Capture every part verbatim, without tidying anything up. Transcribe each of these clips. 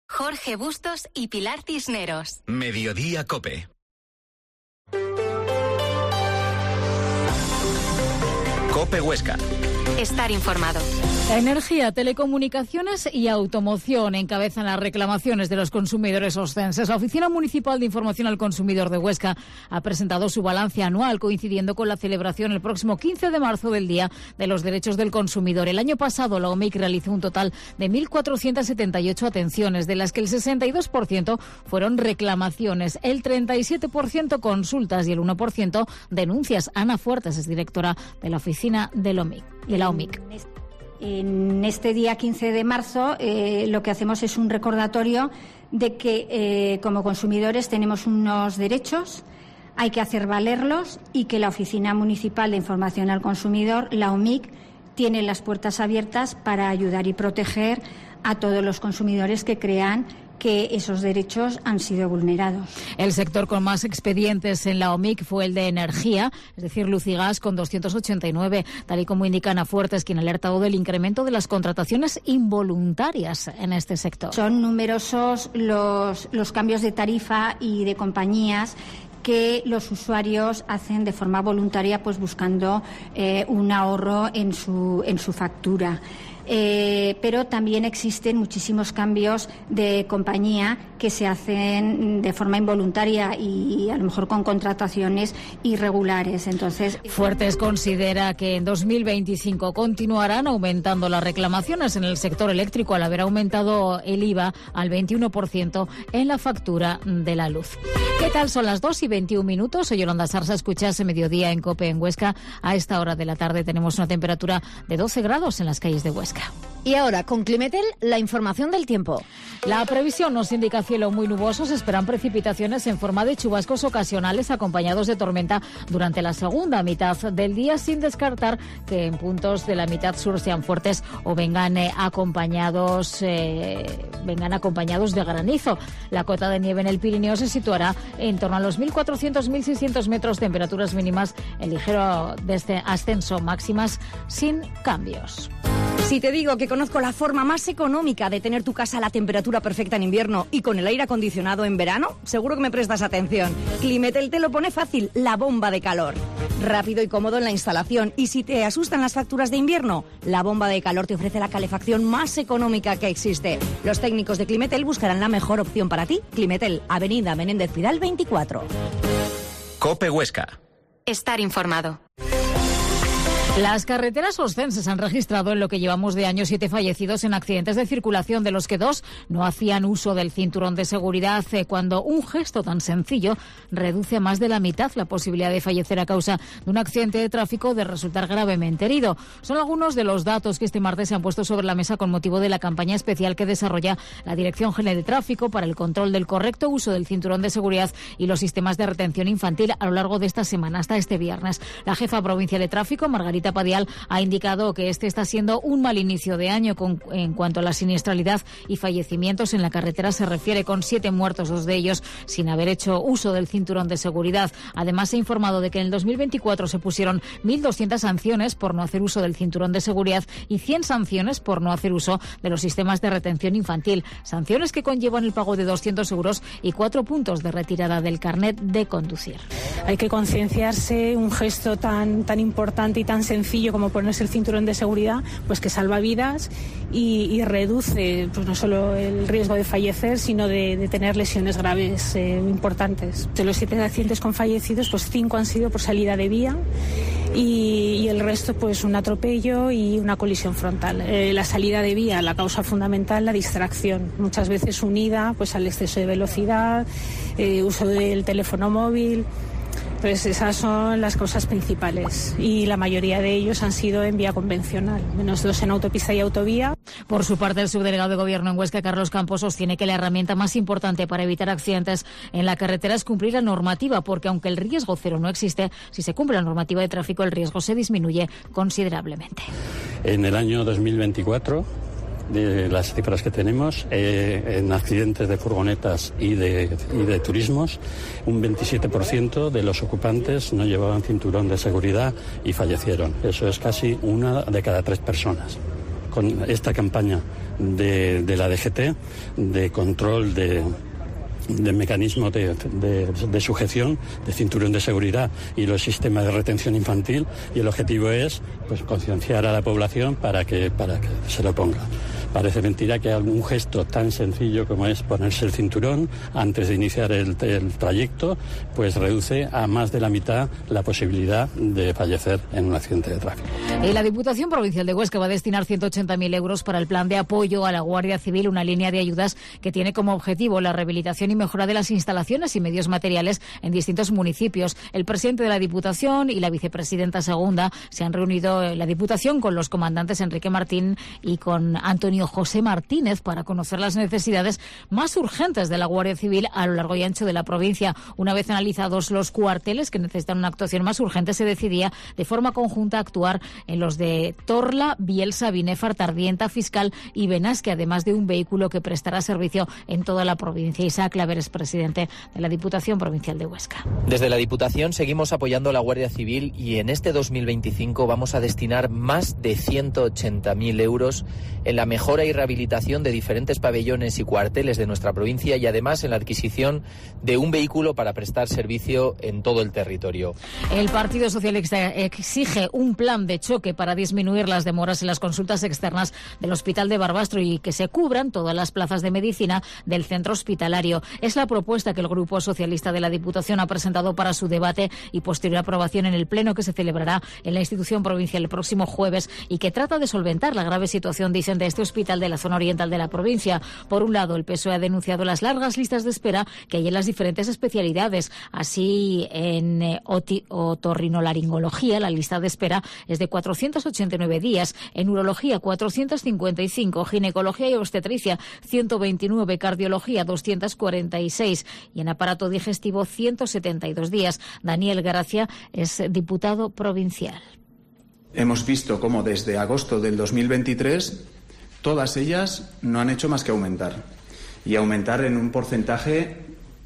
Jorge Bustos y Pilar Cisneros. Mediodía COPE. COPE Huesca. Estar informado. Energía, telecomunicaciones y automoción encabezan las reclamaciones de los consumidores oscenses. La Oficina Municipal de Información al Consumidor de Huesca ha presentado su balance anual, coincidiendo con la celebración el próximo quince de marzo del Día de los Derechos del Consumidor. El año pasado la O M I C realizó un total de mil cuatrocientas setenta y ocho atenciones, de las que el sesenta y dos por ciento fueron reclamaciones, el treinta y siete por ciento consultas y el uno por ciento denuncias. Ana Fuertes es directora de la oficina de la O M I C, de la O M I C. En este día quince de marzo eh, lo que hacemos es un recordatorio de que eh, como consumidores tenemos unos derechos, hay que hacer valerlos y que la Oficina Municipal de Información al Consumidor, la O M I C, tiene las puertas abiertas para ayudar y proteger a todos los consumidores que crean que esos derechos han sido vulnerados. El sector con más expedientes en la O M I C fue el de energía, es decir, luz y gas, con doscientos ochenta y nueve, tal y como indica Ana Fuertes, quien ha alertado del incremento de las contrataciones involuntarias en este sector. Son numerosos los, los cambios de tarifa y de compañías que los usuarios hacen de forma voluntaria, pues buscando eh, un ahorro en su, en su factura. Eh, pero también existen muchísimos cambios de compañía que se hacen de forma involuntaria y a lo mejor con contrataciones irregulares. Entonces, Fuertes considera que en dos mil veinticinco continuarán aumentando las reclamaciones en el sector eléctrico al haber aumentado el I V A al veintiuno por ciento en la factura de la luz. ¿Qué tal? Son las dos y veintiún minutos. Soy Yolanda Sarsa, escuchas Mediodía en COPE en Huesca. A esta hora de la tarde tenemos una temperatura de doce grados en las calles de Huesca. Y ahora, con Climetel, la información del tiempo. La previsión nos indica cielo muy nuboso. Se esperan precipitaciones en forma de chubascos ocasionales acompañados de tormenta durante la segunda mitad del día, sin descartar que en puntos de la mitad sur sean fuertes o vengan eh, acompañados eh, vengan acompañados de granizo. La cota de nieve en el Pirineo se situará en torno a los mil cuatrocientos a mil seiscientos metros, temperaturas mínimas en ligero desde ascenso, máximas sin cambios. Si te digo que conozco la forma más económica de tener tu casa a la temperatura perfecta en invierno y con el aire acondicionado en verano, seguro que me prestas atención. Climetel te lo pone fácil, la bomba de calor. Rápido y cómodo en la instalación. Y si te asustan las facturas de invierno, la bomba de calor te ofrece la calefacción más económica que existe. Los técnicos de Climetel buscarán la mejor opción para ti. Climetel, Avenida Menéndez Pidal veinticuatro. COPE Huesca. Estar informado. Las carreteras oscenses han registrado en lo que llevamos de año siete fallecidos en accidentes de circulación, de los que dos no hacían uso del cinturón de seguridad, cuando un gesto tan sencillo reduce a más de la mitad la posibilidad de fallecer a causa de un accidente de tráfico o de resultar gravemente herido. Son algunos de los datos que este martes se han puesto sobre la mesa con motivo de la campaña especial que desarrolla la Dirección General de Tráfico para el control del correcto uso del cinturón de seguridad y los sistemas de retención infantil a lo largo de esta semana hasta este viernes. La jefa provincial de tráfico, Margarita Padial, ha indicado que este está siendo un mal inicio de año con, en cuanto a la siniestralidad y fallecimientos en la carretera se refiere, con siete muertos, dos de ellos sin haber hecho uso del cinturón de seguridad. Además, se ha informado de que en el dos mil veinticuatro se pusieron mil doscientas sanciones por no hacer uso del cinturón de seguridad y cien sanciones por no hacer uso de los sistemas de retención infantil. Sanciones que conllevan el pago de doscientos euros y cuatro puntos de retirada del carnet de conducir. Hay que concienciarse, un gesto tan, tan importante y tan sencillo como ponerse el cinturón de seguridad, pues que salva vidas y, y reduce pues no solo el riesgo de fallecer, sino de, de tener lesiones graves eh, importantes. De los siete accidentes con fallecidos, pues cinco han sido por salida de vía y, y el resto pues un atropello y una colisión frontal. Eh, la salida de vía, la causa fundamental, la distracción, muchas veces unida pues al exceso de velocidad, eh, uso del teléfono móvil. Pues esas son las causas principales y la mayoría de ellos han sido en vía convencional, menos dos en autopista y autovía. Por su parte, el subdelegado de Gobierno en Huesca, Carlos Campos, sostiene que la herramienta más importante para evitar accidentes en la carretera es cumplir la normativa, porque aunque el riesgo cero no existe, si se cumple la normativa de tráfico, el riesgo se disminuye considerablemente. En el año dos mil veinticuatro, de las cifras que tenemos, eh, en accidentes de furgonetas y de, y de turismos, un veintisiete por ciento de los ocupantes no llevaban cinturón de seguridad y fallecieron. Eso es casi una de cada tres personas. con esta campaña de, de la D G T, de control de... de mecanismos de, de, de sujeción, de cinturón de seguridad y los sistemas de retención infantil, y el objetivo es pues concienciar a la población para que, para que se lo ponga. Parece mentira que algún gesto tan sencillo como es ponerse el cinturón antes de iniciar el, el trayecto, pues reduce a más de la mitad la posibilidad de fallecer en un accidente de tráfico. Y la Diputación Provincial de Huesca va a destinar ciento ochenta mil euros para el plan de apoyo a la Guardia Civil, una línea de ayudas que tiene como objetivo la rehabilitación y mejora de las instalaciones y medios materiales en distintos municipios. El presidente de la Diputación y la vicepresidenta segunda se han reunido en la Diputación con los comandantes Enrique Martín y con Antonio José Martínez para conocer las necesidades más urgentes de la Guardia Civil a lo largo y ancho de la provincia. Una vez analizados los cuarteles que necesitan una actuación más urgente, se decidía de forma conjunta actuar en los de Torla, Bielsa, Binéfar, Tardienta, Fiscal y Benasque, además de un vehículo que prestará servicio en toda la provincia. Isaac Claveres, presidente de la Diputación Provincial de Huesca. Desde la Diputación seguimos apoyando a la Guardia Civil y en este dos mil veinticinco vamos a destinar más de ciento ochenta mil euros en la mejora y rehabilitación de diferentes pabellones y cuarteles de nuestra provincia y además en la adquisición de un vehículo para prestar servicio en todo el territorio. El Partido Socialista exige un plan de choque para disminuir las demoras en las consultas externas del Hospital de Barbastro y que se cubran todas las plazas de medicina del centro hospitalario. Es la propuesta que el Grupo Socialista de la Diputación ha presentado para su debate y posterior aprobación en el Pleno que se celebrará en la institución provincial el próximo jueves y que trata de solventar la grave situación, dicen, de este hospital de la zona oriental de la provincia. Por un lado, el P S O E ha denunciado las largas listas de espera que hay en las diferentes especialidades. Así, en eh, otorrinolaringología, la lista de espera es de cuatrocientos ochenta y nueve días, en urología cuatrocientos cincuenta y cinco, ginecología y obstetricia ciento veintinueve, cardiología doscientos cuarenta y seis y en aparato digestivo ciento setenta y dos días. Daniel Gracia es diputado provincial. Hemos visto cómo desde agosto del dos mil veintitrés todas ellas no han hecho más que aumentar, y aumentar en un porcentaje,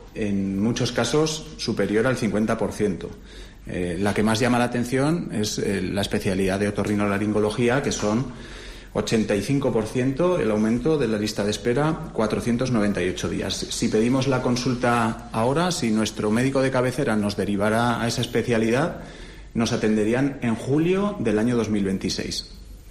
en muchos casos, superior al cincuenta por ciento. Eh, la que más llama la atención es eh, la especialidad de otorrinolaringología, que son ochenta y cinco por ciento el aumento de la lista de espera, cuatrocientos noventa y ocho días. Si pedimos la consulta ahora, si nuestro médico de cabecera nos derivara a esa especialidad, nos atenderían en julio del año dos mil veintiséis.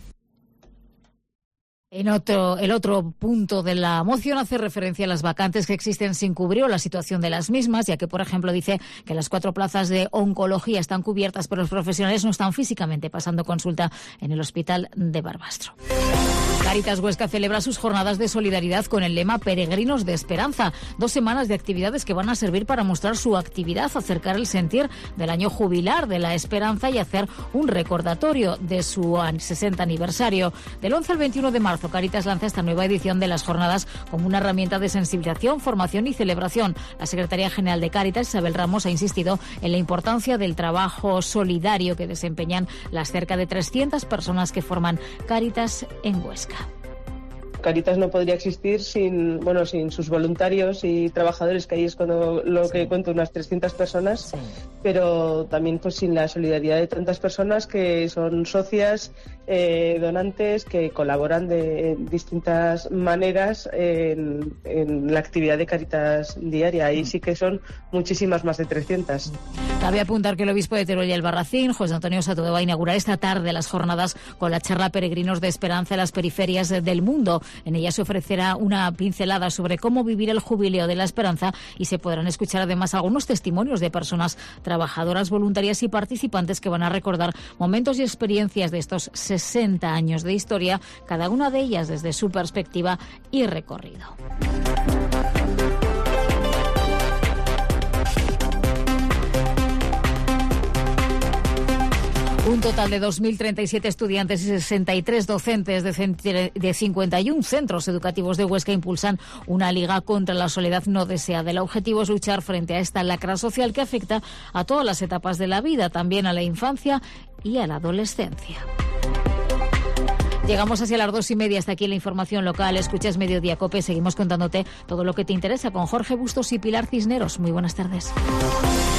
En otro, el otro punto de la moción hace referencia a las vacantes que existen sin cubrir o la situación de las mismas, ya que, por ejemplo, dice que las cuatro plazas de oncología están cubiertas, pero los profesionales no están físicamente pasando consulta en el Hospital de Barbastro. Cáritas Huesca celebra sus jornadas de solidaridad con el lema Peregrinos de Esperanza. Dos semanas de actividades que van a servir para mostrar su actividad, acercar el sentir del año jubilar de la Esperanza y hacer un recordatorio de su sesenta aniversario. Del once al veintiuno de marzo, Cáritas lanza esta nueva edición de las jornadas como una herramienta de sensibilización, formación y celebración. La secretaria general de Cáritas, Isabel Ramos, ha insistido en la importancia del trabajo solidario que desempeñan las cerca de trescientas personas que forman Cáritas en Huesca. Cáritas no podría existir sin, bueno, sin sus voluntarios y trabajadores, que ahí es cuando lo sí. que cuento, unas trescientas personas, sí. pero también pues sin la solidaridad de tantas personas que son socias, eh, donantes, que colaboran de distintas maneras en, en la actividad de Cáritas diaria. Ahí sí que son muchísimas, más de trescientas. Cabe apuntar que el obispo de Teruel y Albarracín, José Antonio Satudo, va a inaugurar esta tarde las jornadas con la charla Peregrinos de Esperanza en las periferias del mundo. En ella se ofrecerá una pincelada sobre cómo vivir el jubileo de la esperanza y se podrán escuchar además algunos testimonios de personas trabajadoras, voluntarias y participantes que van a recordar momentos y experiencias de estos sesenta años de historia, cada una de ellas desde su perspectiva y recorrido. Un total de dos mil treinta y siete estudiantes y sesenta y tres docentes de cincuenta y uno centros educativos de Huesca impulsan una liga contra la soledad no deseada. El objetivo es luchar frente a esta lacra social que afecta a todas las etapas de la vida, también a la infancia y a la adolescencia. Llegamos hacia las dos y media, hasta aquí la información local. Escuchas Mediodía Cope, seguimos contándote todo lo que te interesa con Jorge Bustos y Pilar Cisneros. Muy buenas tardes.